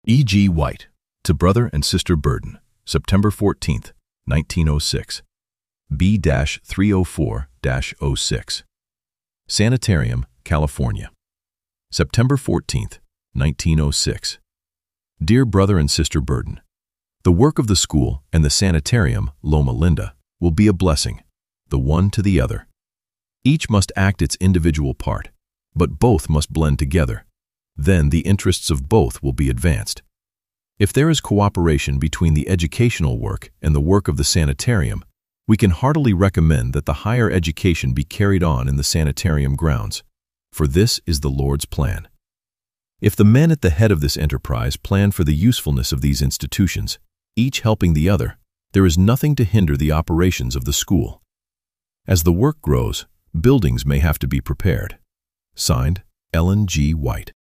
E. G. White, to Brother and Sister Burden, September 14, 1906. B-304-06. Sanitarium, California. September 14, 1906. Dear Brother and Sister Burden, the work of the school and the sanitarium, Loma Linda, will be a blessing, the one to the other. Each must act its individual part, but both must blend together. Then the interests of both will be advanced. If there is cooperation between the educational work and the work of the sanitarium, we can heartily recommend that the higher education be carried on in the sanitarium grounds, for this is the Lord's plan. If the men at the head of this enterprise plan for the usefulness of these institutions, each helping the other, there is nothing to hinder the operations of the school. As the work grows, buildings may have to be prepared. Signed, Ellen G. White.